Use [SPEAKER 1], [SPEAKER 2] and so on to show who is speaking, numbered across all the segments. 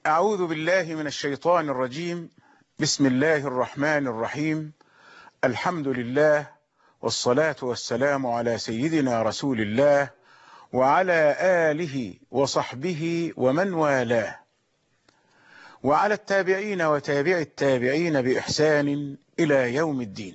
[SPEAKER 1] أعوذ بالله من الشيطان الرجيم. بسم الله الرحمن الرحيم. الحمد لله والصلاة والسلام على سيدنا رسول الله وعلى آله وصحبه ومن والاه، وعلى التابعين وتابع التابعين بإحسان إلى يوم الدين.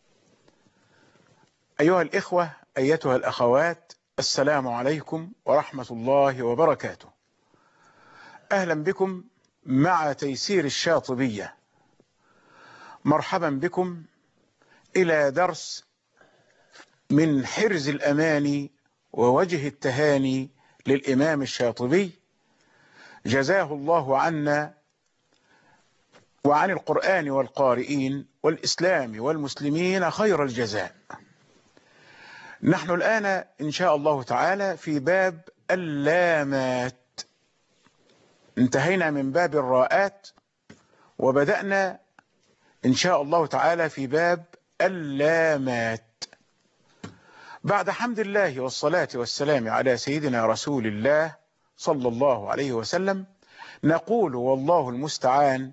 [SPEAKER 1] أيها الإخوة، أيتها الأخوات، السلام عليكم ورحمة الله وبركاته. أهلا بكم مع تيسير الشاطبية. مرحبا بكم إلى درس من حرز الأماني ووجه التهاني للإمام الشاطبي، جزاه الله عنا وعن القرآن والقارئين والإسلام والمسلمين خير الجزاء. نحن الآن إن شاء الله تعالى في باب اللامات. انتهينا من باب الراءات وبدأنا إن شاء الله تعالى في باب اللامات. بعد حمد الله والصلاة والسلام على سيدنا رسول الله صلى الله عليه وسلم، نقول والله المستعان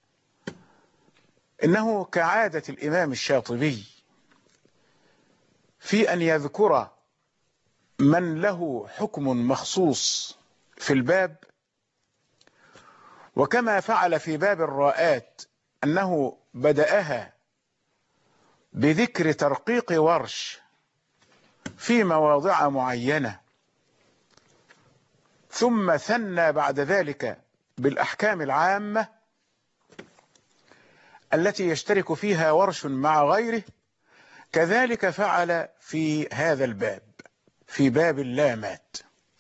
[SPEAKER 1] إنه كعادة الإمام الشاطبي في أن يذكر من له حكم مخصوص في الباب، وكما فعل في باب الراءات أنه بدأها بذكر ترقيق ورش في مواضع معينة، ثم ثنى بعد ذلك بالأحكام العامة التي يشترك فيها ورش مع غيره، كذلك فعل في هذا الباب، في باب اللامات.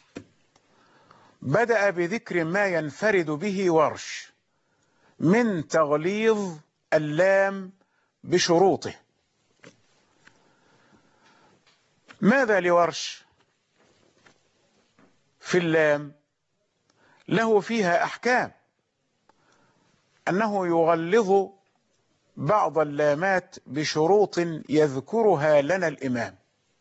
[SPEAKER 1] بدأ بذكر ما ينفرد به ورش من تغليظ اللام بشروطه. ماذا لورش في اللام؟ له فيها أحكام، أنه يغلظ بعض اللامات بشروط يذكرها لنا الإمام.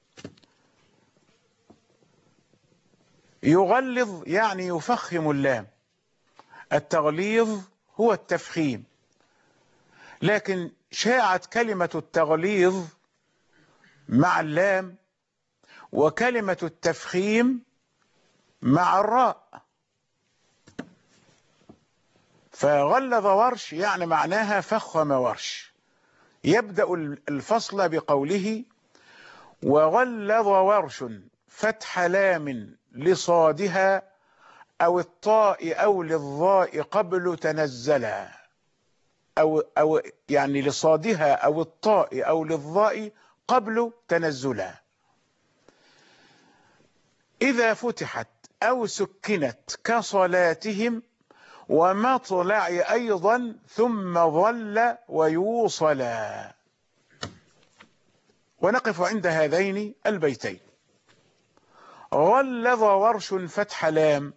[SPEAKER 1] يغلظ يعني يفخم اللام. التغليظ هو التفخيم، لكن شاعت كلمة التغليظ مع اللام وكلمة التفخيم مع الراء، فغلظ ورش يعني معناها فخم ورش. يبدأ الفصل بقوله: وغلظ ورش فتح لام لصادها أو الطاء أو للظاء قبل تنزلا، أو يعني لصادها أو الطاء أو للظاء قبل تنزلا. إذا فتحت أو سكنت كصلاتهم ومطلع أيضا ثم ظل ويوصلا. ونقف عند هذين البيتين. غلظ ورش فتح لام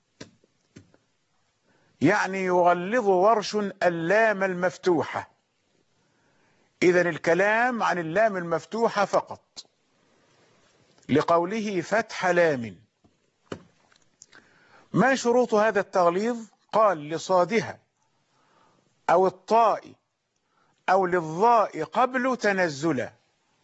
[SPEAKER 1] يعني يغلظ ورش اللام المفتوحة. إذن الكلام عن اللام المفتوحة فقط، لقوله فتح لام. ما شروط هذا التغليظ؟ قال: لصادها أو الطاء أو للظاء قبل تنزلا،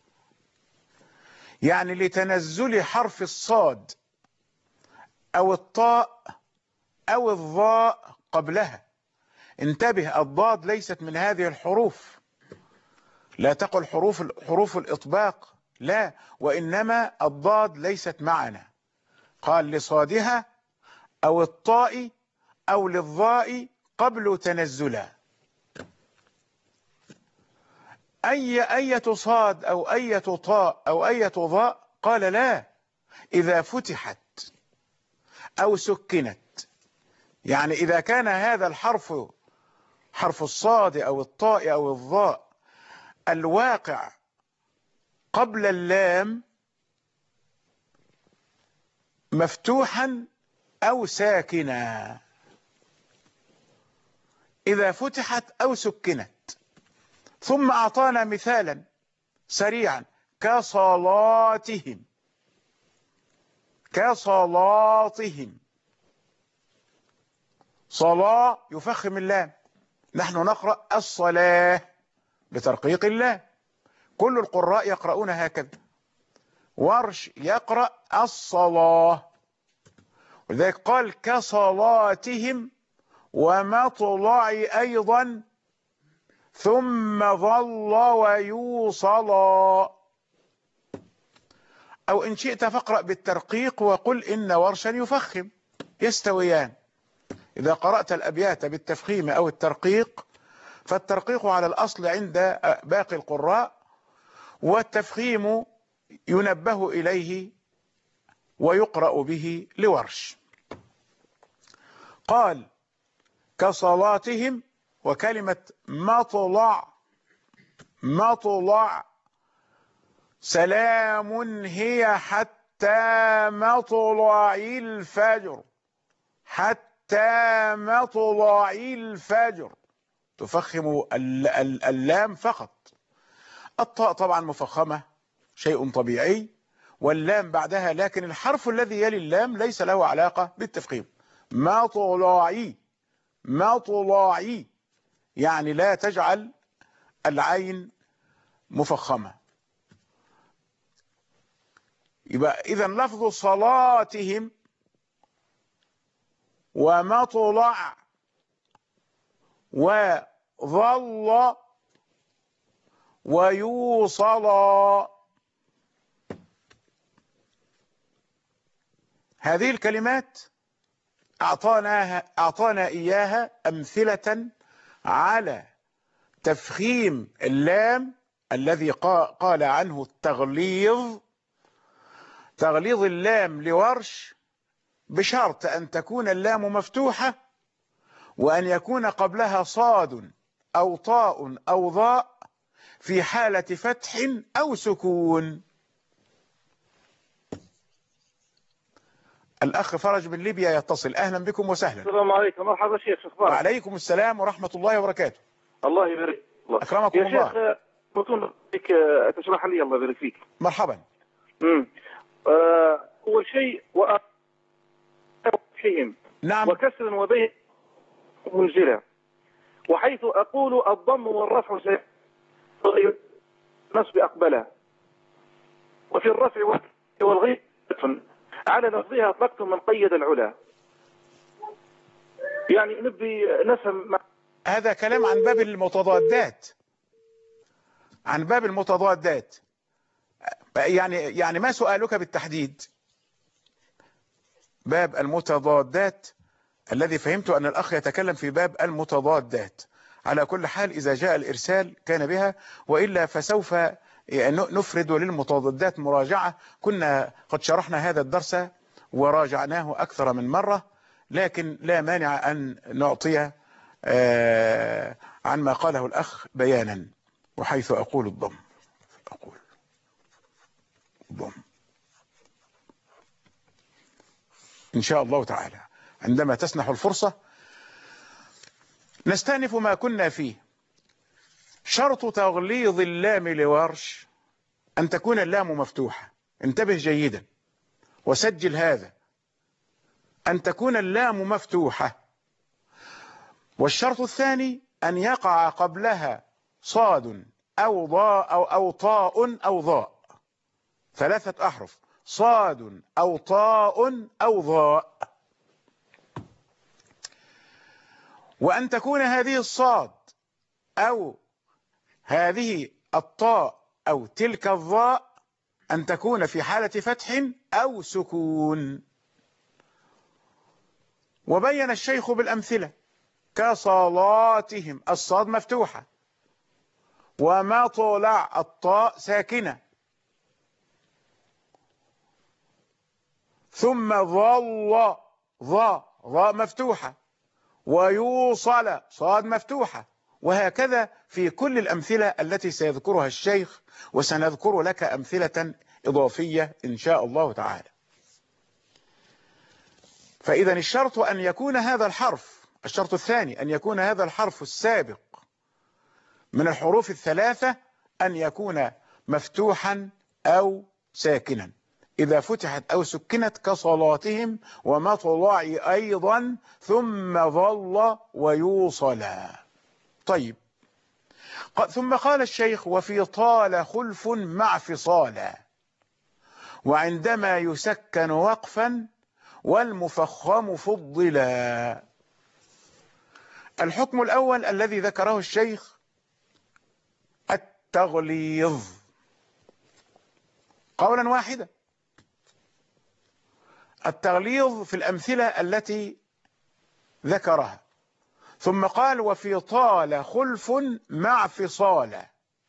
[SPEAKER 1] يعني لتنزل حرف الصاد أو الطاء أو الظاء قبلها. انتبه، الضاد ليست من هذه الحروف، لا تقل حروف الإطباق، لا، وإنما الضاد ليست معنا. قال: لصادها أو الطاء أو للظاء قبل تنزلا. أية صاد أو أية طاء أو أية ظاء؟ قال: لا، إذا فتحت أو سكنت، يعني إذا كان هذا الحرف حرف الصاد أو الطاء أو الظاء الواقع قبل اللام مفتوحا أو ساكنا، إذا فتحت أو سكنت. ثم أعطانا مثالا سريعا: كصلاتهم، كصلاتهم. صلاة يفخم اللام، نحن نقرأ الصلاة بترقيق اللام، كل القراء يقرؤون هكذا. ورش يقرأ الصلاة، ولذلك قال كصلاتهم ومطلع أيضا ثم ظل ويوصلا. أو إن شئت فاقرأ بالترقيق وقل إن ورشا يفخم، يستويان. إذا قرأت الأبيات بالتفخيم أو الترقيق فالترقيق على الأصل عند باقي القراء، والتفخيم ينبه إليه ويقرأ به لورش. قال كصلاتهم، وكلمة مطلع سلام هي حتى مطلع الفجر، حتى مطلع الفجر، تفخم اللام فقط. الطاء طبعا مفخمة شيء طبيعي، واللام بعدها، لكن الحرف الذي يلي اللام ليس له علاقة بالتفخيم. مطلعي يعني لا تجعل العين مفخمة. يبقى إذا لفظ صلاتهم ومطلع وظل ويوصلا، هذه الكلمات أعطانا إياها أمثلة على تفخيم اللام الذي قال عنه التغليظ، تغليظ اللام لورش، بشرط أن تكون اللام مفتوحة وأن يكون قبلها صاد أو طاء أو ظاء في حالة فتح أو سكون. الأخ فرج من ليبيا يتصل، أهلا بكم وسهلا.
[SPEAKER 2] السلام عليكم، مرحبا شيخ، اخبارك؟
[SPEAKER 1] وعليكم السلام ورحمة الله وبركاته.
[SPEAKER 2] الله يبارك الله.
[SPEAKER 1] أكرمكم الله.
[SPEAKER 2] يا شيخ ممكن بك تشرح لي، الله يبارك فيك.
[SPEAKER 1] مرحبا.
[SPEAKER 2] أول شيء وأفهم
[SPEAKER 1] نعم.
[SPEAKER 2] وكسر وبين منزلة، وحيث أقول الضم والرفع نصب أقبله، وفي الرفع والغيب على لفظها أطلقت من قيد العلا. يعني نبي نفهم
[SPEAKER 1] هذا كلام عن باب المتضادات، عن باب المتضادات. يعني ما سؤالك بالتحديد؟ باب المتضادات الذي فهمت أن الأخ يتكلم في باب المتضادات. على كل حال إذا جاء الإرسال كان بها، وإلا فسوف نفرد للمتضادات مراجعة. كنا قد شرحنا هذا الدرس وراجعناه أكثر من مرة، لكن لا مانع أن نعطي عن ما قاله الأخ بيانا. وحيث أقول الضم، أقول ضم إن شاء الله تعالى عندما تسنح الفرصة نستأنف ما كنا فيه. شرط تغليظ اللام لورش أن تكون اللام مفتوحة، انتبه جيدا وسجل هذا، أن تكون اللام مفتوحة. والشرط الثاني أن يقع قبلها صاد أو ضاء أو طاء أو ضاء، 3 أحرف، صاد أو طاء أو ضاء. وأن تكون هذه الصاد أو هذه الطاء أو تلك الضاء أن تكون في حالة فتح أو سكون. وبين الشيخ بالأمثلة كصلاتهم، الصاد مفتوحة، ومطلع الطاء ساكنة، ثم ظل ضاء مفتوحة، ويوصل صاد مفتوحة، وهكذا في كل الأمثلة التي سيذكرها الشيخ، وسنذكر لك أمثلة إضافية إن شاء الله تعالى. فإذا الشرط أن يكون هذا الحرف، الشرط الثاني أن يكون هذا الحرف السابق من الحروف 3 أن يكون مفتوحا أو ساكنا. إذا فتحت أو سكنت كصلاتهم ومطلع أيضا ثم ظل ويوصلا. طيب، ثم قال الشيخ وفي طال خلف مع فصالا وعندما يسكن وقفا والمفخم فضلا. الحكم الأول الذي ذكره الشيخ التغليظ قولا واحدا، التغليظ في الأمثلة التي ذكرها. ثم قال وفي طال خلف مع فصال،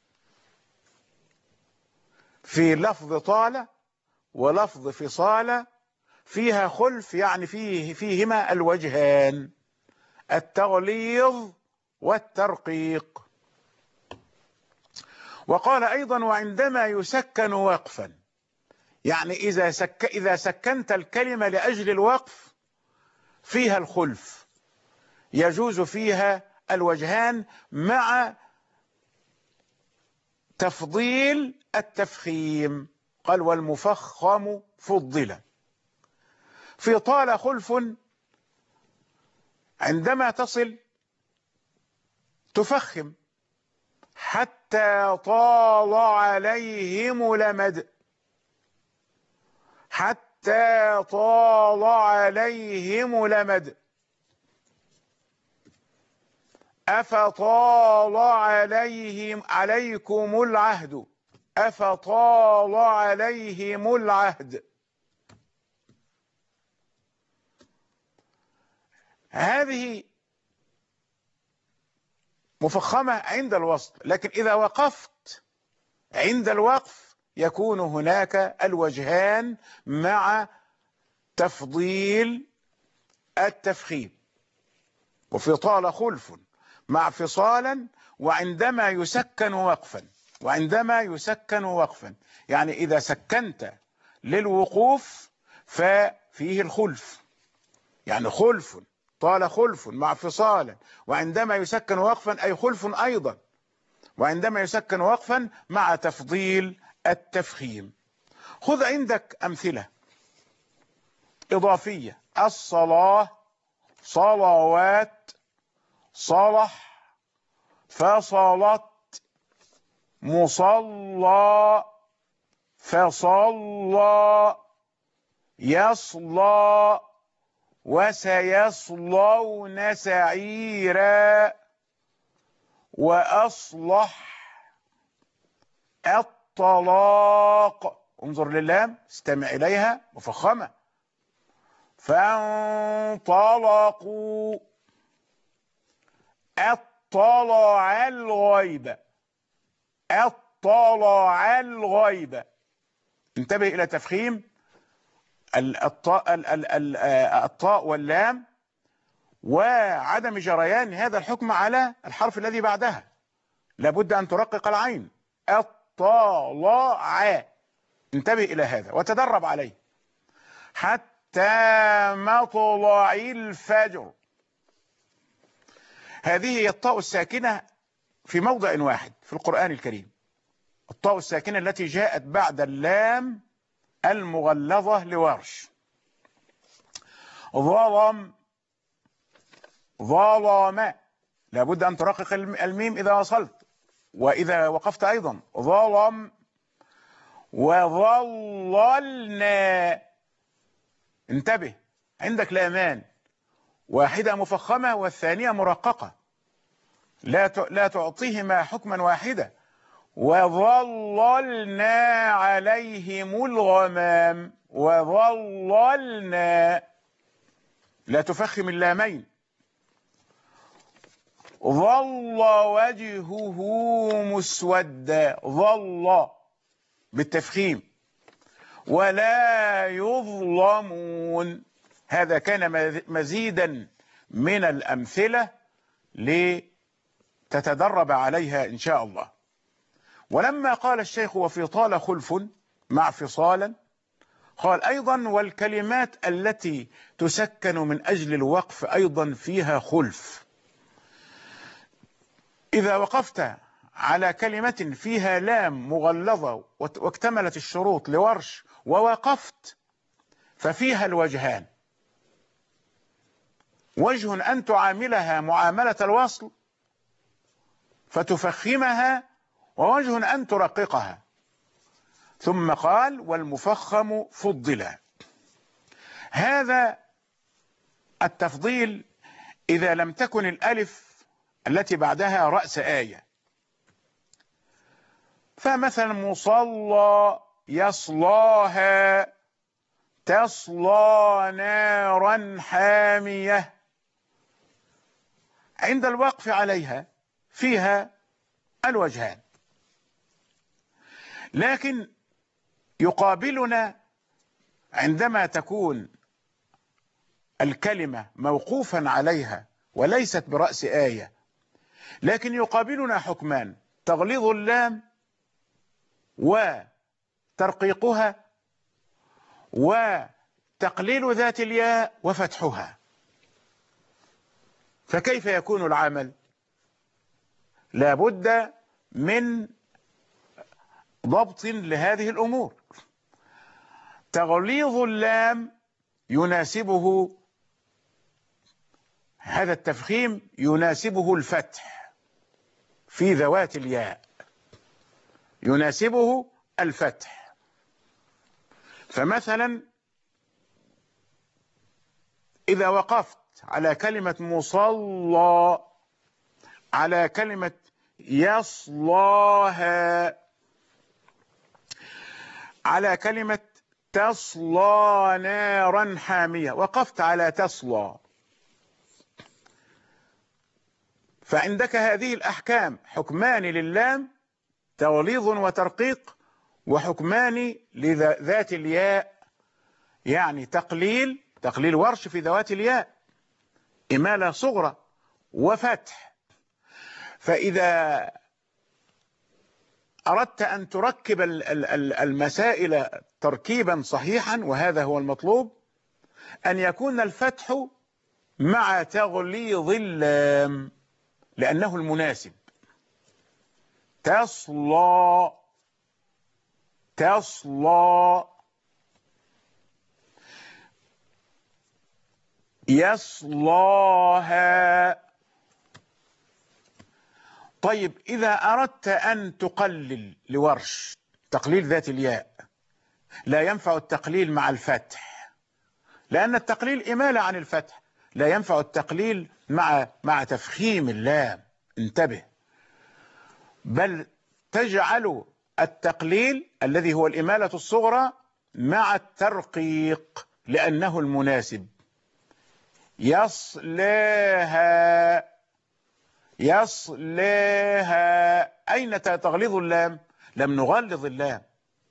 [SPEAKER 1] في لفظ طال ولفظ فصال فيها خلف، يعني فيهما الوجهان، التغليظ والترقيق. وقال أيضا وعندما يسكن وقفا، يعني إذا سكنت الكلمة لأجل الوقف فيها الخلف، يجوز فيها الوجهان مع تفضيل التفخيم. قال والمفخم فضل. في طال خلف عندما تصل تفخم حتى طال عليهم لمد، حتى طال عليهم لمد. أفطال عليكم العهد، أفطال عليهم العهد. هذه مفخمة عند الوصل، لكن إذا وقفت عند الوقف يكون هناك الوجهان مع تفضيل التفخيم. وفي طال خلف مع فصالا وعندما يسكن وقفا، وعندما يسكن وقفا يعني إذا سكنت للوقوف ففيه الخلف، يعني خلف، طال خلف مع فصالا وعندما يسكن وقفا أي خلف أيضا، وعندما يسكن وقفا مع تفضيل التفخيم. خذ عندك أمثلة إضافية: الصلاة، صلوات، صلح، فصلت، مصلى، فصلى، يصلى، وسيصلون سعيرا، وأصلح، الطلاق. انظر للام، استمع إليها مفخمة. فانطلقوا، اطلع الغيب، اطلع الغيب. انتبه إلى تفخيم الطاء واللام وعدم جريان هذا الحكم على الحرف الذي بعدها، لابد أن ترقق العين. اطلع، انتبه إلى هذا وتدرب عليه. حتى مطلع الفجر، هذه هي الطاء الساكنة في موضع واحد في القرآن الكريم، الطاء الساكنة التي جاءت بعد اللام المغلظة لورش. ظلم، ظلم، لابد أن ترقق الميم إذا وصلت، وإذا وقفت أيضا. ظلم، وظللنا. انتبه، عندك لامان، واحدة مفخمة والثانية مرققة، لا تعطيهما حكما واحدا. وظللنا عليهم الغمام، وظللنا، لا تفخم اللامين. ظل وجهه مسودا، ظل بالتفخيم. ولا يظلمون. هذا كان مزيدا من الأمثلة لتتدرب عليها إن شاء الله. ولما قال الشيخ وفي طال خلف مع فصالا، قال أيضا والكلمات التي تسكن من أجل الوقف أيضا فيها خلف. إذا وقفت على كلمة فيها لام مغلظة واكتملت الشروط لورش ووقفت ففيها الوجهان: وجه أن تعاملها معاملة الوصل فتفخمها، ووجه أن ترققها. ثم قال: والمفخم فضل. هذا التفضيل إذا لم تكن الألف التي بعدها رأس آية. فمثلا مصلى يصلاها، تصلى نارا حامية، عند الوقف عليها فيها الوجهان. لكن يقابلنا عندما تكون الكلمة موقوفا عليها وليست برأس آية، لكن يقابلنا حكمان: تغليظ اللام وترقيقها، وتقليل ذات الياء وفتحها. فكيف يكون العمل؟ لا بد من ضبط لهذه الأمور. تغليظ اللام يناسبه هذا التفخيم، يناسبه الفتح في ذوات الياء، يناسبه الفتح. فمثلا إذا وقفت على كلمة مصلى، على كلمة يصلاها، على كلمة تصلى نارا حامية، وقفت على تصلى، فعندك هذه الأحكام: حكمان للام تغليظ وترقيق، وحكمان لذات الياء يعني تقليل ورش في ذوات الياء، إمالة صغرى وفتح. فإذا أردت أن تركب المسائل تركيبا صحيحا، وهذا هو المطلوب، أن يكون الفتح مع تغليظ اللام لأنه المناسب. تصلى، تصلى، يصلاها. طيب إذا أردت أن تقلل لورش تقليل ذات الياء، لا ينفع التقليل مع الفتح، لأن التقليل إمالة عن الفتح. لا ينفع التقليل مع تفخيم اللام، انتبه، بل تجعل التقليل الذي هو الإمالة الصغرى مع الترقيق لأنه المناسب. يصلاها، يصلاها. أين تغلظ اللام؟ لم نغلظ اللام،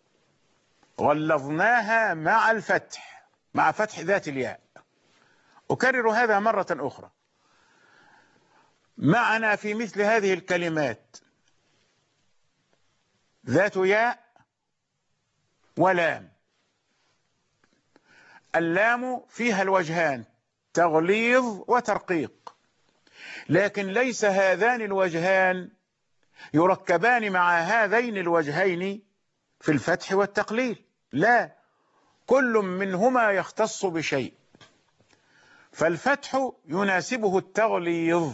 [SPEAKER 1] غلظناها مع الفتح، مع فتح ذات الياء. أكرر هذا مرة أخرى. معنا في مثل هذه الكلمات ذات ياء ولام. اللام فيها الوجهان تغليظ وترقيق، لكن ليس هذان الوجهان يركبان مع هذين الوجهين في الفتح والتقليل، لا، كل منهما يختص بشيء. فالفتح يناسبه التغليظ،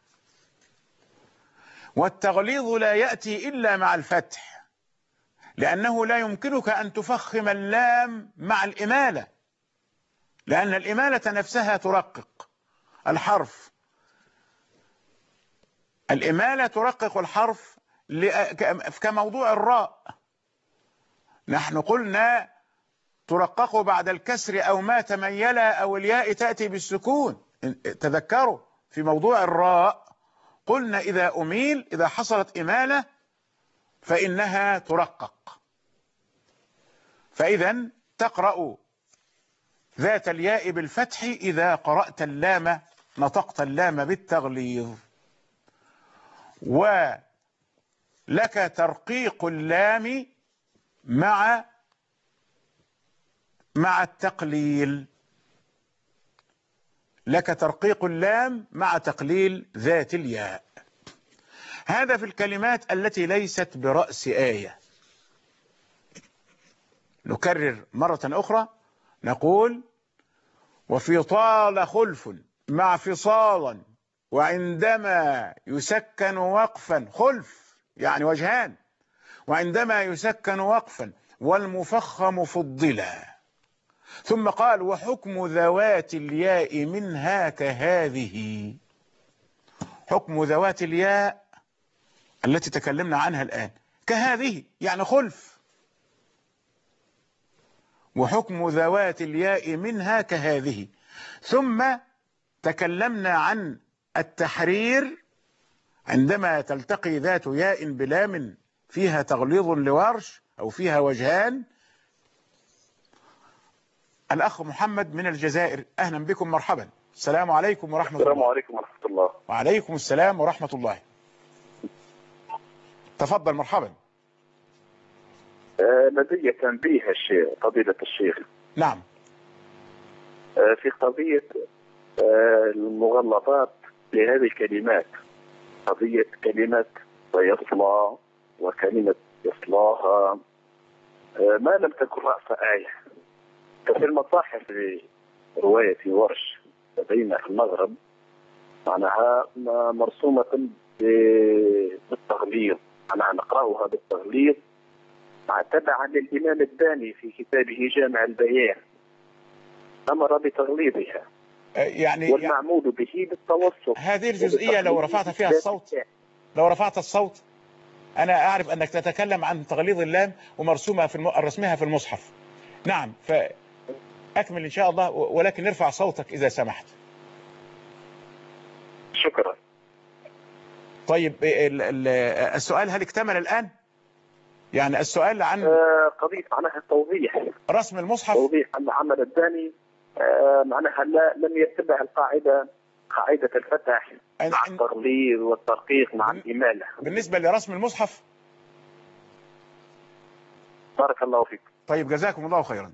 [SPEAKER 1] والتغليظ لا يأتي إلا مع الفتح، لأنه لا يمكنك أن تفخم اللام مع الإمالة، لأن الإمالة نفسها ترقق الحرف. الإمالة ترقق الحرف كموضوع الراء، نحن قلنا ترقق بعد الكسر أو ما تميل، أو الياء تأتي بالسكون. تذكروا في موضوع الراء قلنا إذا أميل، إذا حصلت إمالة فإنها ترقق. فإذا تقرأ ذات الياء بالفتح إذا قرأت اللام، نطقت اللام بالتغليظ. ولك ترقيق اللام مع التقليل، لك ترقيق اللام مع تقليل ذات الياء. هذا في الكلمات التي ليست برأس آية. نكرر مرة أخرى، نقول: وفي طال خلف مع فصالا، وعندما يسكن وقفا، خلف يعني وجهان، وعندما يسكن وقفا، والمفخم فضلا. ثم قال: وحكم ذوات الياء منها كهذه. حكم ذوات الياء التي تكلمنا عنها الآن كهذه يعني خلف، وحكم ذوات الياء منها كهذه. ثم تكلمنا عن التحرير عندما تلتقي ذات ياء بلام فيها تغليظ لورش أو فيها وجهان. الأخ محمد من الجزائر، أهلا بكم، مرحبا. السلام عليكم ورحمة الله.
[SPEAKER 3] السلام عليكم ورحمة الله.
[SPEAKER 1] وعليكم السلام ورحمة الله. تفضل، مرحبا.
[SPEAKER 3] لدي تنبيه فضيلة الشيخ.
[SPEAKER 1] نعم.
[SPEAKER 3] في قضية المغلطات لهذه الكلمات، قضية كلمة ويصلى وكلمة يصلاها، ما لم تكن رأس آية. ففي المصاحف رواية ورش لدينا في المغرب معناها مرسومة بالتغليظ، معناها نقرأها بالتغليظ تبعا للإمام الثاني في كتابه جامع البيان، أمر بتغليظها
[SPEAKER 1] يعني
[SPEAKER 3] والمعمول به بالتوسط.
[SPEAKER 1] هذه الجزئية لو رفعت فيها الصوت، لو رفعت الصوت، أنا أعرف أنك تتكلم عن تغليظ اللام ومرسومها رسمها في المصحف. نعم، فأكمل إن شاء الله، ولكن ارفع صوتك إذا سمحت.
[SPEAKER 3] شكرا.
[SPEAKER 1] طيب، السؤال هل اكتمل الآن؟ يعني السؤال عن
[SPEAKER 3] قضية معناها توضيح
[SPEAKER 1] رسم المصحف،
[SPEAKER 3] توضيح أن العمل الثاني معناها لم يتبع القاعدة، قاعدة الفتح مع التغليظ والترقيق مع الإمالة
[SPEAKER 1] بالنسبة لرسم المصحف.
[SPEAKER 3] بارك الله فيك.
[SPEAKER 1] طيب، جزاكم الله خيرا.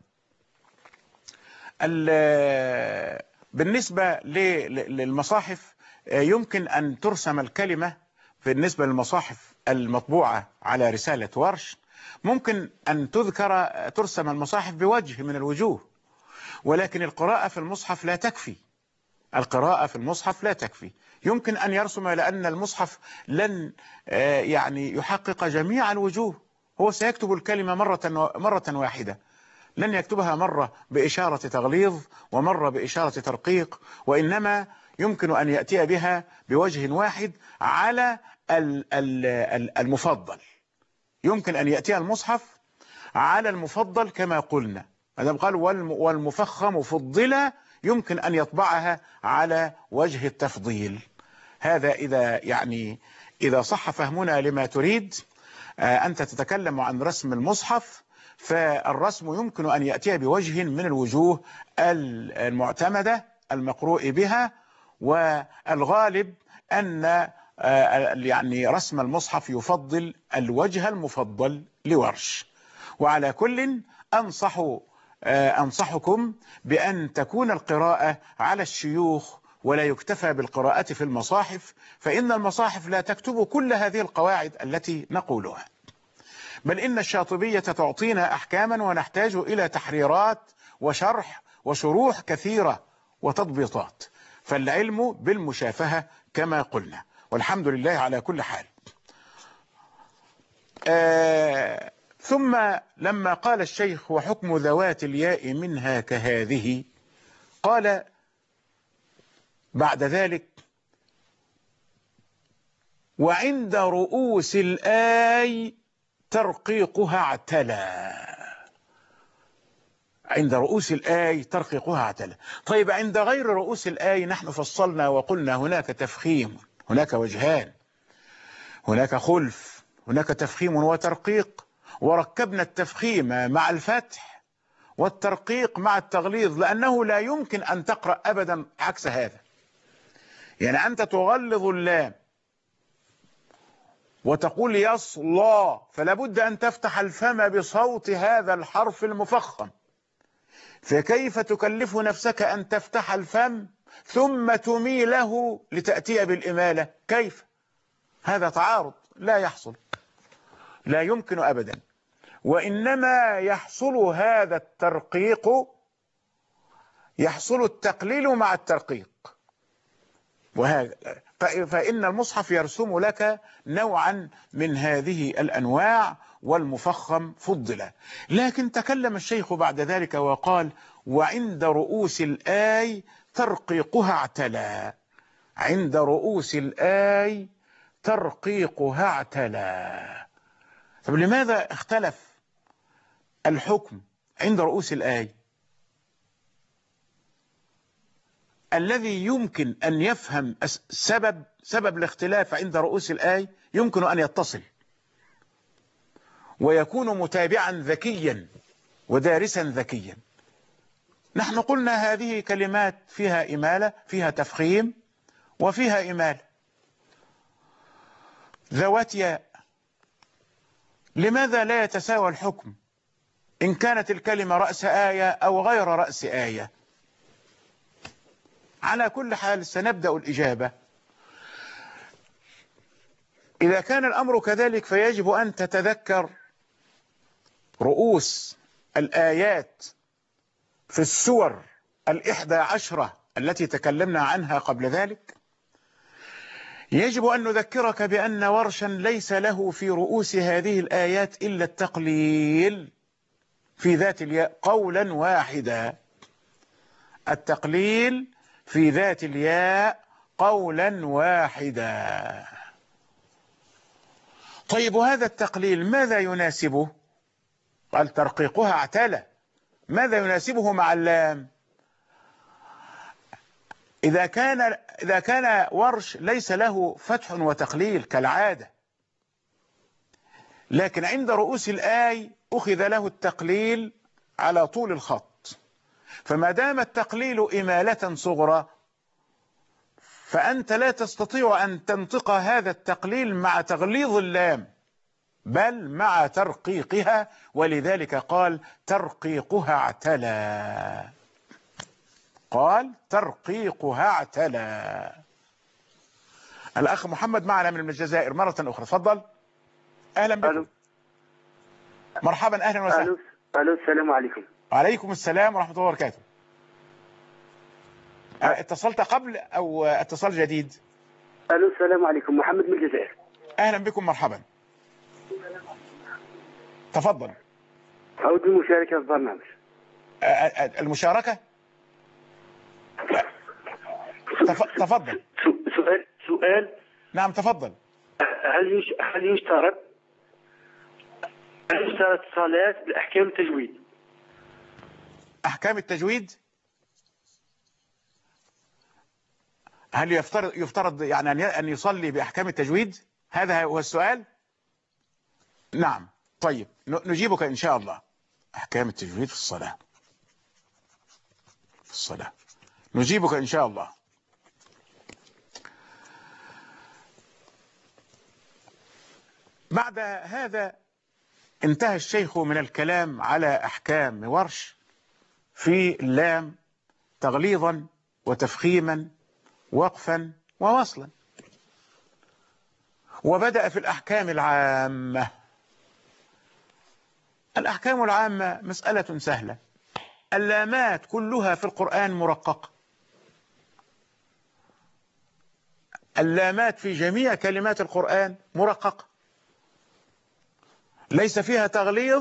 [SPEAKER 1] بالنسبة للمصاحف يمكن أن ترسم الكلمة. بالنسبة للمصاحف المطبوعة على رسالة ورش ممكن أن ترسم المصاحف بوجه من الوجوه، ولكن القراءة في المصحف لا تكفي. القراءة في المصحف لا تكفي. يمكن أن يرسم، لأن المصحف لن يعني يحقق جميع الوجوه. هو سيكتب الكلمة مرة واحدة، لن يكتبها مرة بإشارة تغليظ ومرة بإشارة ترقيق، وإنما يمكن أن يأتي بها بوجه واحد على المفضل. يمكن أن يأتي المصحف على المفضل كما قلنا، ماذا قال والمفخم فضلا، يمكن أن يطبعها على وجه التفضيل. هذا إذا صح فهمنا لما تريد. أنت تتكلم عن رسم المصحف، فالرسم يمكن أن يأتي بوجه من الوجوه المعتمدة المقروء بها، والغالب أن رسم المصحف يفضل الوجه المفضل لورش. وعلى كل أنصحكم بأن تكون القراءة على الشيوخ ولا يكتفى بالقراءة في المصاحف، فإن المصاحف لا تكتب كل هذه القواعد التي نقولها، بل إن الشاطبية تعطينا أحكاما ونحتاج إلى تحريرات وشرح وشروح كثيرة وتضبيطات. فالعلم بالمشافهة كما قلنا، والحمد لله على كل حال. ثم لما قال الشيخ وحكم ذوات الياء منها كهذه، قال بعد ذلك وعند رؤوس الآي ترقيقها اعتلى. عند رؤوس الآي ترقيقها اعتلى. طيب، عند غير رؤوس الآي نحن فصلنا وقلنا هناك تفخيم، هناك وجهان، هناك خلف، هناك تفخيم وترقيق، وركبنا التفخيم مع الفتح والترقيق مع التغليظ، لأنه لا يمكن أن تقرأ أبدا عكس هذا. يعني أنت تغلظ اللام وتقول يصلى، فلا بد أن تفتح الفم بصوت هذا الحرف المفخم، فكيف تكلف نفسك أن تفتح الفم ثم تميله لتأتي بالإمالة؟ كيف؟ هذا تعارض لا يحصل، لا يمكن أبدا. وإنما يحصل التقليل مع الترقيق. فإن المصحف يرسم لك نوعا من هذه الأنواع، والمفخم فضل. لكن تكلم الشيخ بعد ذلك وقال: وعند رؤوس الآي ترقيقها اعتلى. عند رؤوس الآي ترقيقها اعتلى. طب لماذا اختلف الحكم عند رؤوس الآي؟ الذي يمكن أن يفهم سبب الاختلاف عند رؤوس الآي يمكن أن يتصل ويكون متابعا ذكيا ودارسا ذكيا. نحن قلنا هذه كلمات فيها إمالة، فيها تفخيم وفيها إمالة. ذوات ياء، لماذا لا يتساوى الحكم إن كانت الكلمة رأس آية أو غير رأس آية؟ على كل حال سنبدأ الإجابة. إذا كان الأمر كذلك فيجب أن تتذكر رؤوس الآيات في السور 11 التي تكلمنا عنها قبل ذلك. يجب أن نذكرك بأن ورشا ليس له في رؤوس هذه الآيات إلا التقليل في ذات الياء قولا واحدا. التقليل في ذات الياء قولا واحدا. طيب، وهذا التقليل ماذا يناسبه؟ قال ترقيقها اعتلى. ماذا يناسبه مع اللام؟ إذا كان ورش ليس له فتح وتقليل كالعادة، لكن عند رؤوس الآي أخذ له التقليل على طول الخط، فما دام التقليل إمالة صغرى فأنت لا تستطيع أن تنطق هذا التقليل مع تغليظ اللام، بل مع ترقيقها، ولذلك قال ترقيقها اعتلى. قال ترقيقها اعتلى. الأخ محمد معنا من الجزائر مرة أخرى، تفضل. أهلا بكم. مرحبا، أهلا وسهلا.
[SPEAKER 4] ألو، السلام عليكم.
[SPEAKER 1] وعليكم السلام ورحمة الله وبركاته. اتصلت قبل أو اتصال جديد؟
[SPEAKER 4] ألو، السلام عليكم، محمد من الجزائر.
[SPEAKER 1] أهلا بكم، مرحبا، تفضل.
[SPEAKER 4] أود المشاركة في البرنامج.
[SPEAKER 1] المشاركة؟ تفضل.
[SPEAKER 4] سؤال.
[SPEAKER 1] نعم، تفضل.
[SPEAKER 4] هل يشترط الصلاة بأحكام التجويد؟
[SPEAKER 1] أحكام التجويد؟ هل يفترض يعني أن يصلي بأحكام التجويد؟ هذا هو السؤال؟ نعم. طيب، نجيبك إن شاء الله. أحكام التجويد في الصلاة. نجيبك إن شاء الله. بعد هذا انتهى الشيخ من الكلام على أحكام ورش في اللام تغليظا وتفخيما، وقفا ووصلا، وبدأ في الأحكام العامة. الأحكام العامة مسألة سهلة. اللامات كلها في القرآن مرققة. اللامات في جميع كلمات القرآن مرققة، ليس فيها تغليظ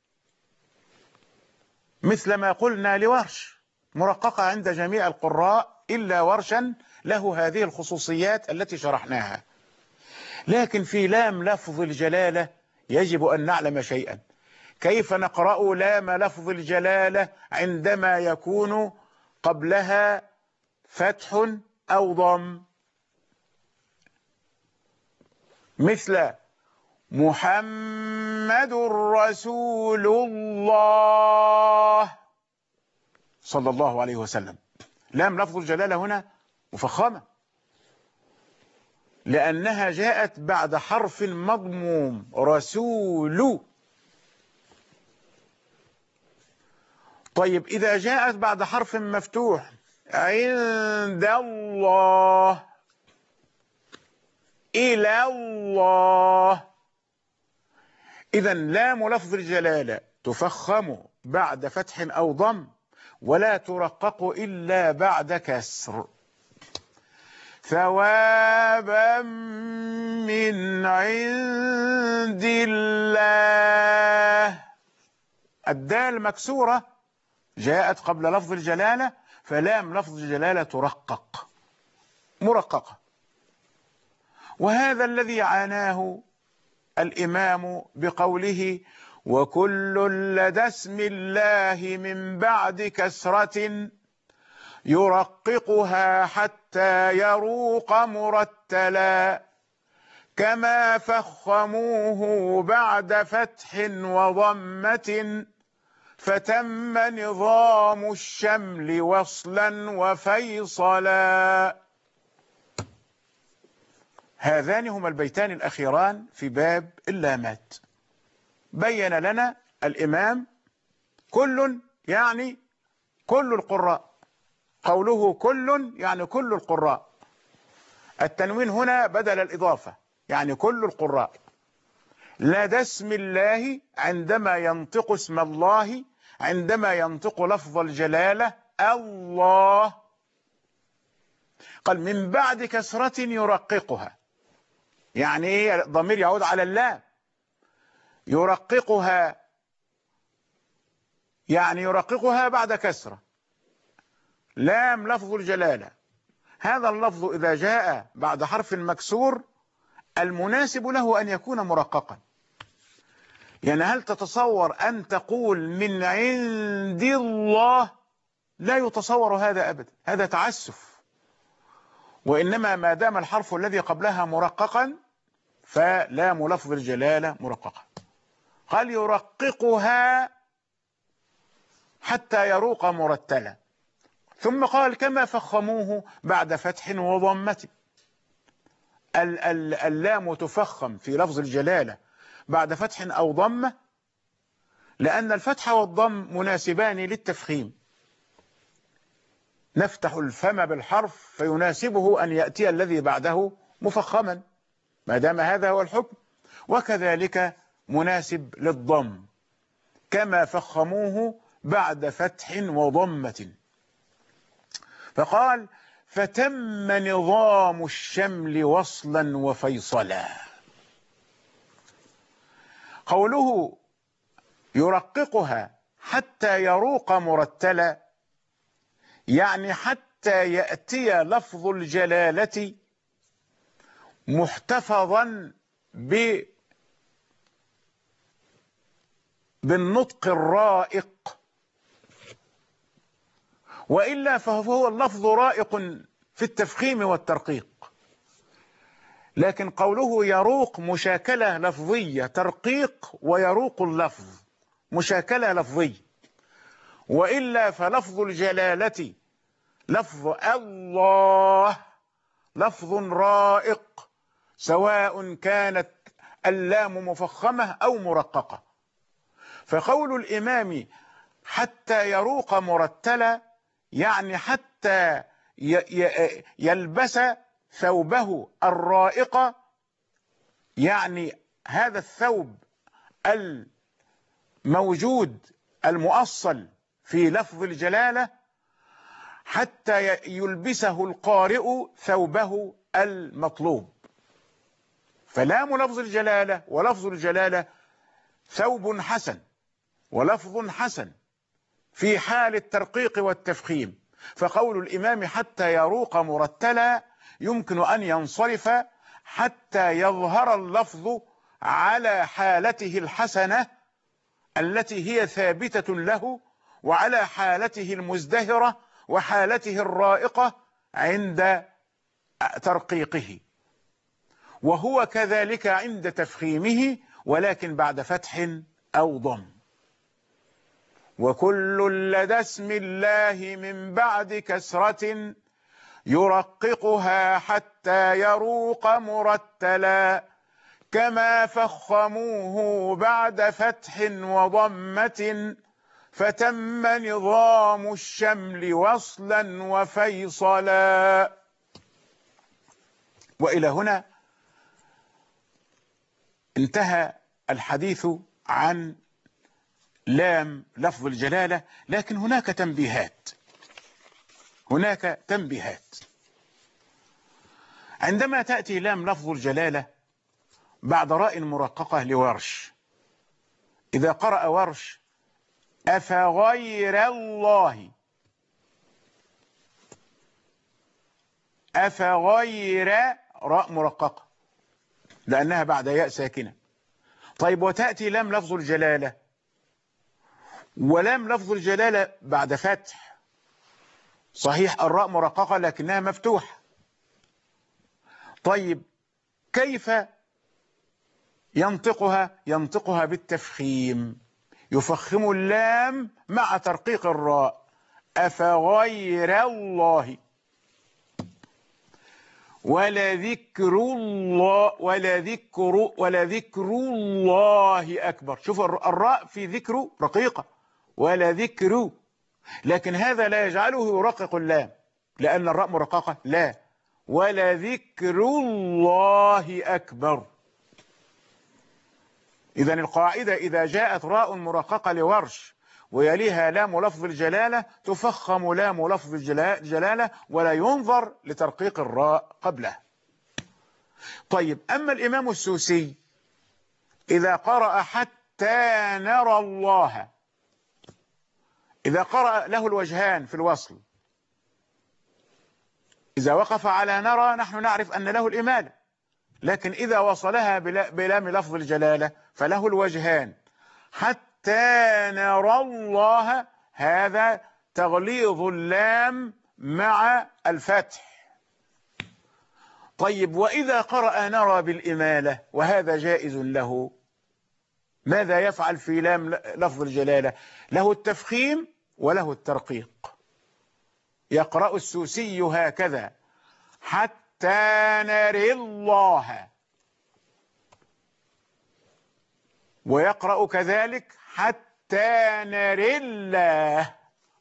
[SPEAKER 1] مثل ما قلنا لورش، مرققة عند جميع القراء إلا ورشا له هذه الخصوصيات التي شرحناها. لكن في لام لفظ الجلالة يجب أن نعلم شيئا. كيف نقرأ لام لفظ الجلالة عندما يكون قبلها فتح أو ضم؟ مثل محمد رسول الله صلى الله عليه وسلم. لام لفظ الجلالة هنا مفخمة لأنها جاءت بعد حرف مضموم، رسول. طيب، إذا جاءت بعد حرف مفتوح، عند الله، إلى الله، إذا لام لفظ الجلالة تفخم بعد فتح أو ضم، ولا ترقق إلا بعد كسر. ثوابا من عند الله، الدال مكسورة جاءت قبل لفظ الجلالة، فلام لفظ الجلالة ترقق مرققة. وهذا الذي عاناه الإمام بقوله وكل لدى اسم الله من بعد كسرة يرققها حتى يروق مرتلا كما فخموه بعد فتح وضمة فتم نظام الشمل وصلا وفيصلا. هذان هما البيتان الأخيران في باب اللامات. بين لنا الإمام كل يعني كل القراء، قوله كل يعني كل القراء، التنوين هنا بدل الإضافة يعني كل القراء. لدى اسم الله عندما ينطق اسم الله، عندما ينطق لفظ الجلالة الله، قال من بعد كسرة يرققها، يعني ايه؟ ضمير يعود على اللام. يرققها يعني يرققها بعد كسرة، لام لفظ الجلالة. هذا اللفظ إذا جاء بعد حرف مكسور المناسب له أن يكون مرققا. يعني هل تتصور أن تقول من عند الله؟ لا يتصور هذا أبدا، هذا تعسف. وإنما ما دام الحرف الذي قبلها مرققا فلام لفظ الجلالة مرققة. قال يرققها حتى يروق مرتلا، ثم قال كما فخموه بعد فتح وضمة. اللام تفخم في لفظ الجلالة بعد فتح أو ضمة لأن الفتح والضم مناسبان للتفخيم. نفتح الفم بالحرف فيناسبه أن يأتي الذي بعده مفخما ما دام هذا هو الحكم، وكذلك مناسب للضم كما فخموه بعد فتح وضمة. فقال فتم نظام الشمل وصلا وفيصلا. قوله يرققها حتى يروق مرتلا يعني حتى يأتي لفظ الجلالة محتفظا بالنطق الرائق، وإلا فهو اللفظ رائق في التفخيم والترقيق. لكن قوله يروق مشاكلة لفظية، ترقيق ويروق اللفظ مشاكلة لفظية، وإلا فلفظ الجلالة لفظ الله لفظ رائق سواء كانت اللام مفخمة أو مرققة. فقول الإمام حتى يروق مرتلا يعني حتى يلبس ثوبه الرائق، يعني هذا الثوب الموجود المؤصل في لفظ الجلالة حتى يلبسه القارئ ثوبه المطلوب. فلام لفظ الجلالة ولفظ الجلالة ثوب حسن ولفظ حسن في حال الترقيق والتفخيم. فقول الإمام حتى يروق مرتلا يمكن أن ينصرف حتى يظهر اللفظ على حالته الحسنة التي هي ثابتة له، وعلى حالته المزدهرة وحالته الرائقة عند ترقيقه، وهو كذلك عند تفخيمه ولكن بعد فتح أو ضم. وكل لدى اسم الله من بعد كسرة يرققها حتى يروق مرتلا كما فخموه بعد فتح وضمة فتم نظام الشمل وصلا وفيصلا. وإلى هنا انتهى الحديث عن لام لفظ الجلالة، لكن هناك تنبيهات. عندما تأتي لام لفظ الجلالة بعد راء مرققة لورش، إذا قرأ ورش أفغير الله، أفغير راء مرققة لأنها بعد ياء ساكنة. طيب وتأتي لام لفظ الجلالة، ولام لفظ الجلالة بعد فتح، صحيح الراء مرققة لكنها مفتوحة. طيب كيف ينطقها بالتفخيم، يفخم اللام مع ترقيق الراء، أفغير الله، ولذكر الله أكبر. شوف الراء في ذكر رقيقة، ولذكر، لكن هذا لا يجعله يرقق اللام لأن الراء مرققة، لا، ولذكر الله أكبر. إذن القاعدة إذا جاءت راء مرققة لورش ويليها لام لفظ الجلالة تفخم لام لفظ الجلالة ولا ينظر لترقيق الراء قبله. طيب أما الإمام السوسي إذا قرأ حتى نرى الله، إذا قرأ له الوجهان في الوصل، إذا وقف على نرى نحن نعرف أن له الإمالة، لكن إذا وصلها بلام لفظ الجلالة فله الوجهان، حتى نرى الله، هذا تغليظ اللام مع الفتح. طيب وإذا قرأ نرى بالإمالة وهذا جائز له، ماذا يفعل في لام لفظ الجلالة؟ له التفخيم وله الترقيق. يقرأ السوسي هكذا حتى نرى الله، ويقرأ كذلك حتى نرى الله،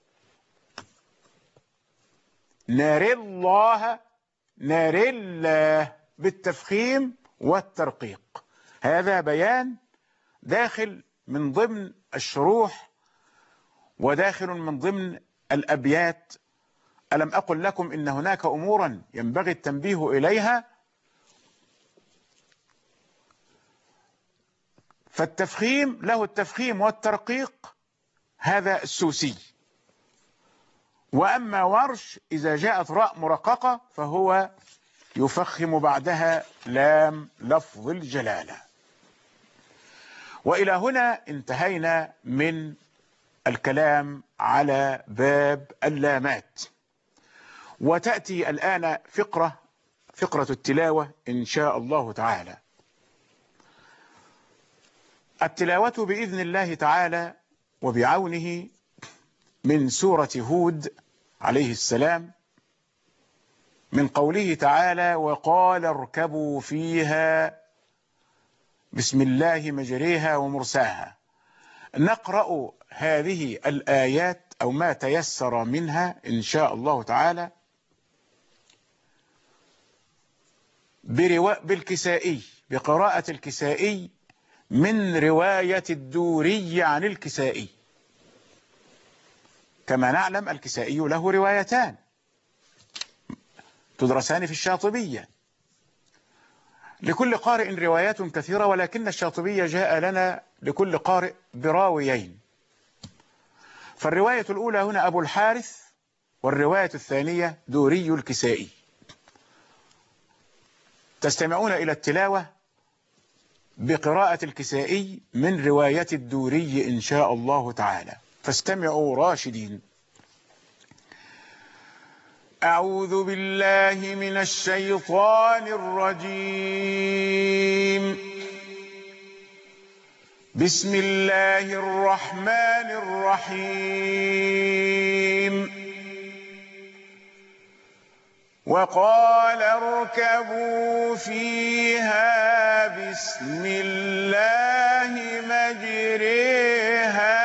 [SPEAKER 1] نرى الله، نرى الله، بالتفخيم والترقيق. هذا بيان داخل من ضمن الشروح وداخل من ضمن الأبيات. ألم أقل لكم إن هناك أمورا ينبغي التنبيه إليها؟ فالتفخيم له التفخيم والترقيق، هذا السوسي. وأما ورش إذا جاءت راء مرققة فهو يفخم بعدها لام لفظ الجلالة. وإلى هنا انتهينا من الكلام على باب اللامات، وتأتي الآن فقرة التلاوة إن شاء الله تعالى. التلاوة بإذن الله تعالى وبعونه من سورة هود عليه السلام، من قوله تعالى وقال اركبوا فيها بسم الله مجريها ومرساها. نقرأ هذه الآيات أو ما تيسر منها إن شاء الله تعالى بالكسائي، بقراءة الكسائي من رواية الدوري عن الكسائي. كما نعلم الكسائي له روايتان تدرسان في الشاطبية، لكل قارئ روايات كثيرة، ولكن الشاطبية جاء لنا لكل قارئ براويين. فالرواية الأولى هنا أبو الحارث، والرواية الثانية دوري الكسائي. تستمعون إلى التلاوة بقراءة الكسائي من رواية الدوري إن شاء الله تعالى، فاستمعوا راشدين. أعوذ بالله من الشيطان الرجيم. بسم الله الرحمن الرحيم. وقال اركبوا فيها بسم الله مجريها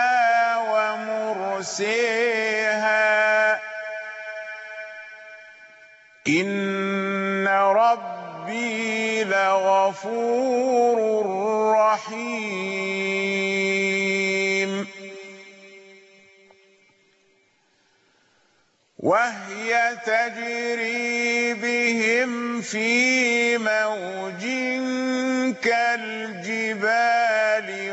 [SPEAKER 1] ومرسيها إن ربي لغفور رحيم. وهي تجري بهم في موج كالجبال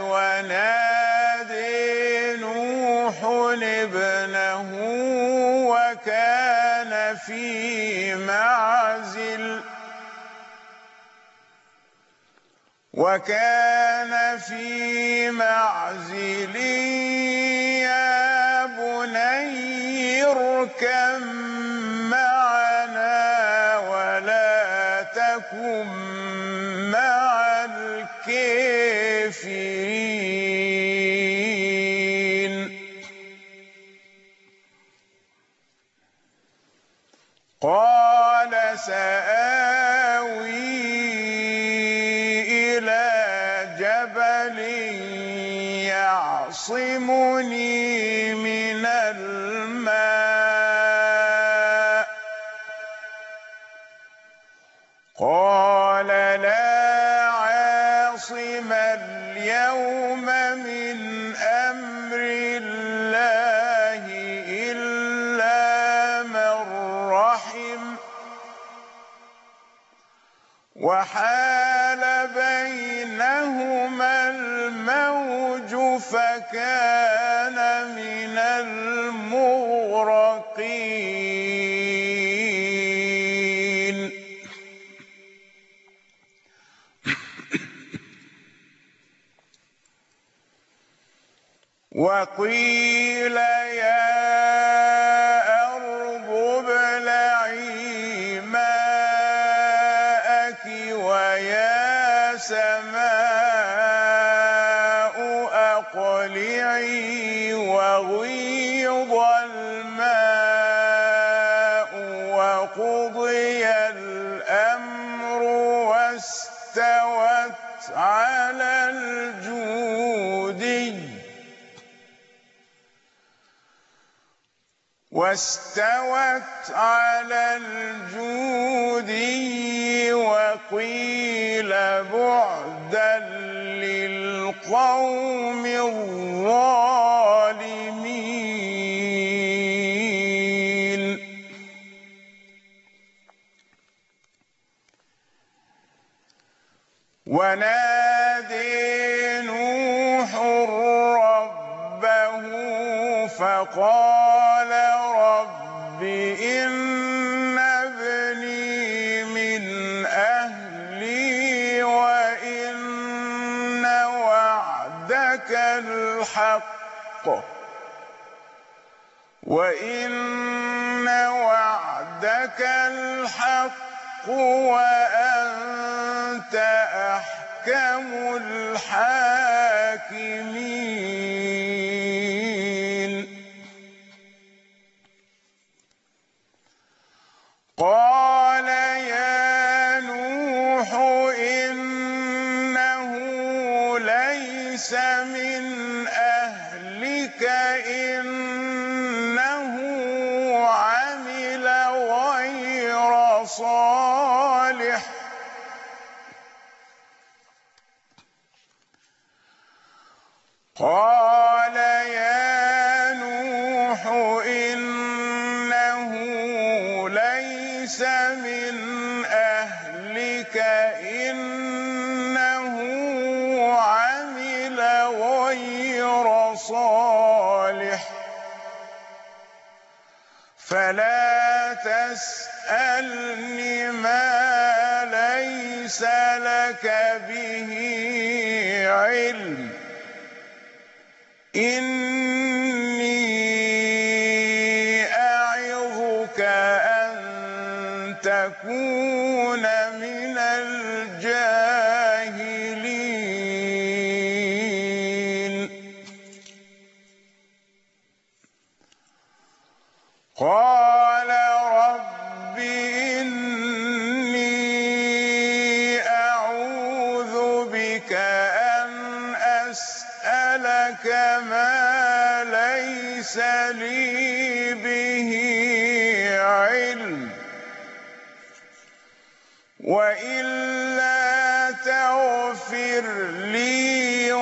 [SPEAKER 1] ونادي نوح ابنه وكان في معزل يا بني اركب معنا ولا تكن مع الكافرين. قال سآوي إلى جبل يعصمني من الماء. قال لا عاصم اليوم من أمر الله إلا من رحم وحال بينهما الموج فكان من المغرقين. وقيل يا أرض ابلعي ماءك ويا سماء أقلعي وغيض الماء وقضي الأمر واستوت على الجودي وقيل بعدا للقوم الظالمين. ونادي نوح ربه فقال رب إن ابني من أهلي وإن وعدك الحق وأنت أحكم الحاكمين. قال يا نوح إنه ليس من أهلك إنه عمل غير صالح قال يا نوح إنه ليس من أهلك إنه عمل غير صالح فلا تسألني ما ليس لك به علم إني أعظك أن تكون من الجاهلين. قال رب إني أعوذ بك أن أسألك ما ليس لي به علم وإلا تغفر لي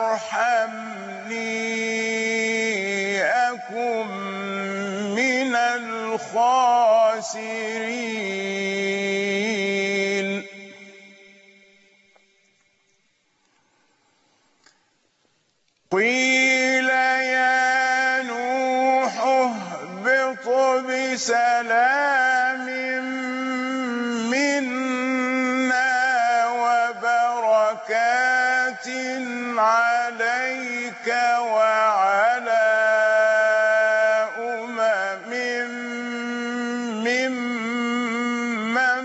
[SPEAKER 1] وترحمني أكن من الخاسرين. قيل يا نوح اهبط بسلام منا وبركات عليك وعلى ممن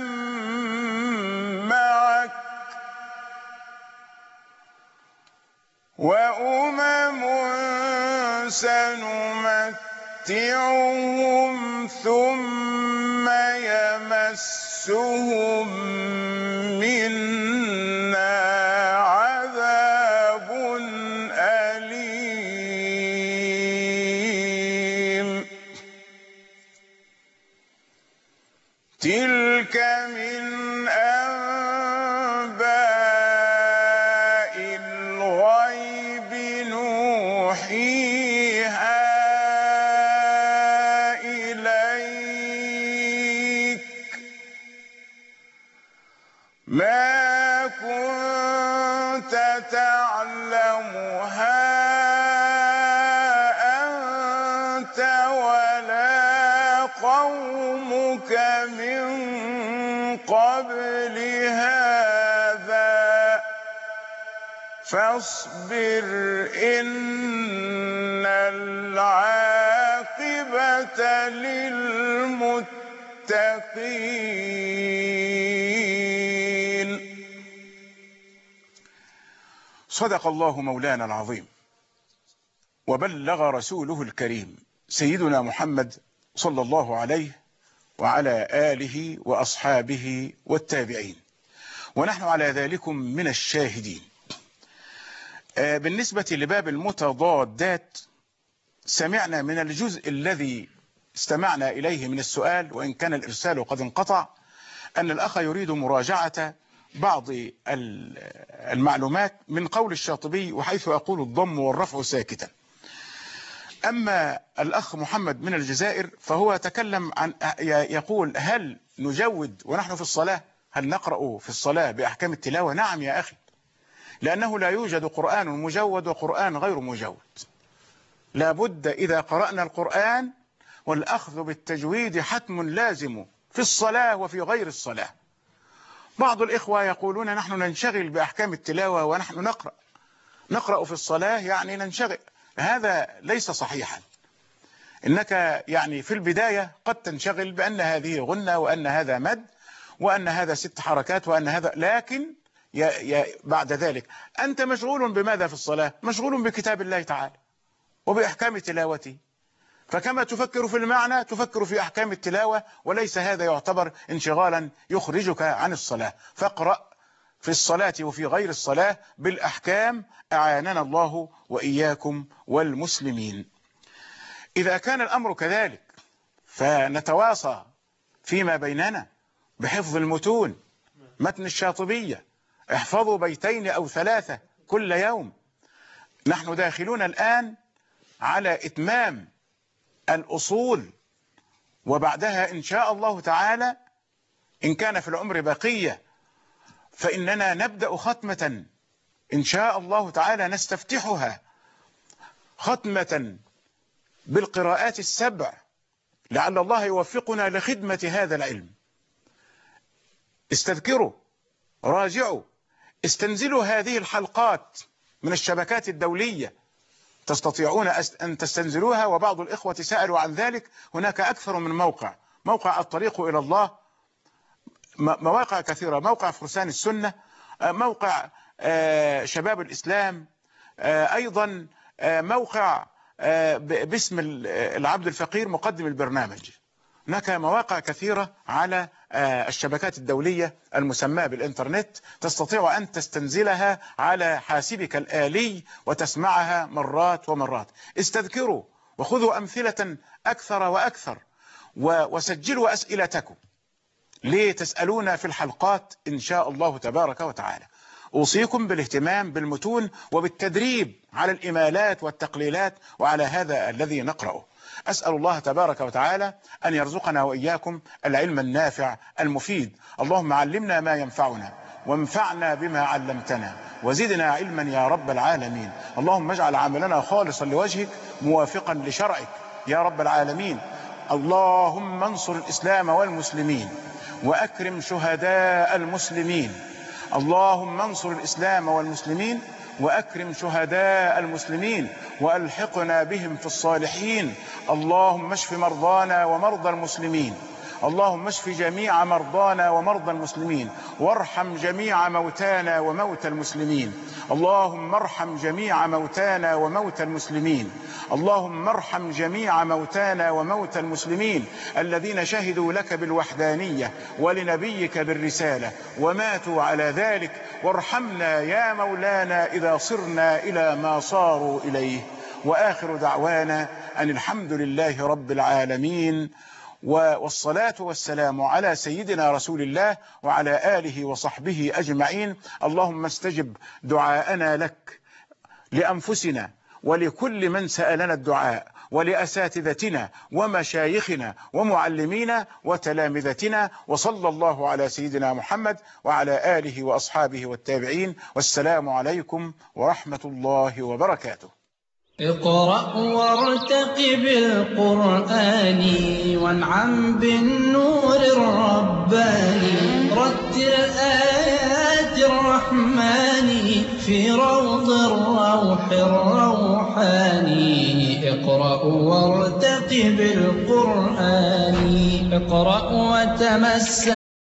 [SPEAKER 1] معك وأمم سنمتعهم ثم يمسهم منا عذاب أليم. تلك من أنباء الغيب نوحيها إليك ما كنت تعلمها أنت ولا قومك من قبل هذا فاصبر إن العاقبة للمتقين. صدق الله مولانا العظيم وبلغ رسوله الكريم سيدنا محمد صلى الله عليه وعلى آله وأصحابه والتابعين، ونحن على ذلكم من الشاهدين. بالنسبة لباب المتضادات سمعنا من الجزء الذي استمعنا إليه من السؤال، وإن كان الإرسال قد انقطع، أن الأخ يريد مراجعة بعض المعلومات من قول الشاطبي وحيث يقول الضم والرفع ساكتا. أما الأخ محمد من الجزائر فهو تكلم عن يقول هل نجود ونحن في الصلاة؟ هل نقرأ في الصلاة بأحكام التلاوة؟ نعم يا أخي، لأنه لا يوجد قرآن مجود وقرآن غير مجود. لابد إذا قرأنا القرآن والأخذ بالتجويد حتم لازم في الصلاة وفي غير الصلاة. بعض الإخوة يقولون نحن ننشغل بأحكام التلاوة ونحن نقرأ في الصلاة يعني ننشغل. هذا ليس صحيحا. إنك يعني في البداية قد تنشغل بأن هذه غنة وأن هذا مد وأن هذا 6 حركات وأن هذا، لكن بعد ذلك أنت مشغول بماذا في الصلاة؟ مشغول بكتاب الله تعالى وبأحكام تلاوته، فكما تفكر في المعنى تفكر في أحكام التلاوة، وليس هذا يعتبر انشغالا يخرجك عن الصلاة. فاقرأ في الصلاة وفي غير الصلاة بالأحكام، أعاننا الله وإياكم والمسلمين. إذا كان الأمر كذلك فنتواصى فيما بيننا بحفظ المتون. متن الشاطبية احفظوا 2 أو 3 كل يوم. نحن داخلون الآن على إتمام الأصول، وبعدها إن شاء الله تعالى إن كان في العمر بقية فإننا نبدأ ختمة إن شاء الله تعالى نستفتحها ختمة بالقراءات 7، لعل الله يوفقنا لخدمة هذا العلم. استذكروا، راجعوا، استنزلوا هذه الحلقات من الشبكات الدولية، تستطيعون أن تستنزلوها. وبعض الإخوة سألوا عن ذلك. هناك أكثر من موقع الطريق إلى الله، مواقع كثيرة، موقع فرسان السنة، موقع شباب الإسلام، أيضا موقع باسم العبد الفقير مقدم البرنامج. هناك مواقع كثيرة على الشبكات الدولية المسماة بالإنترنت، تستطيع أن تستنزلها على حاسبك الآلي وتسمعها مرات ومرات. استذكروا وخذوا أمثلة أكثر وأكثر، وسجلوا أسئلتكم لتسألون في الحلقات إن شاء الله تبارك وتعالى. أوصيكم بالاهتمام بالمتون وبالتدريب على الإمالات والتقليلات وعلى هذا الذي نقرأه. أسأل الله تبارك وتعالى أن يرزقنا وإياكم العلم النافع المفيد. اللهم علمنا ما ينفعنا وانفعنا بما علمتنا وزدنا علما يا رب العالمين. اللهم اجعل عملنا خالصا لوجهك موافقا لشرعك يا رب العالمين. اللهم انصر الإسلام والمسلمين وأكرم شهداء المسلمين. اللهم انصر الإسلام والمسلمين وأكرم شهداء المسلمين وألحقنا بهم في الصالحين. اللهم اشف مرضانا ومرضى المسلمين. اللهم اشف جميع مرضانا ومرضى المسلمين وارحم جميع موتانا وموتى المسلمين. اللهم ارحم جميع موتانا وموتى المسلمين. اللهم ارحم جميع موتانا وموتى المسلمين الذين شهدوا لك بالوحدانية ولنبيك بالرسالة وماتوا على ذلك. وارحمنا يا مولانا إذا صرنا إلى ما صاروا إليه. وآخر دعوانا أن الحمد لله رب العالمين، والصلاة والسلام على سيدنا رسول الله وعلى آله وصحبه أجمعين. اللهم استجب دعاءنا لك لأنفسنا ولكل من سألنا الدعاء ولأساتذتنا ومشايخنا ومعلمينا وتلامذتنا، وصلى الله على سيدنا محمد وعلى آله وأصحابه والتابعين. والسلام عليكم ورحمة الله وبركاته.
[SPEAKER 5] اقرأ وارتقب القرآن وانعم بالنور الرباني. رتل آيات الرحمن في روض الروح الروحاني. اقرأ وارتقب القرآن. اقرأ وتمسك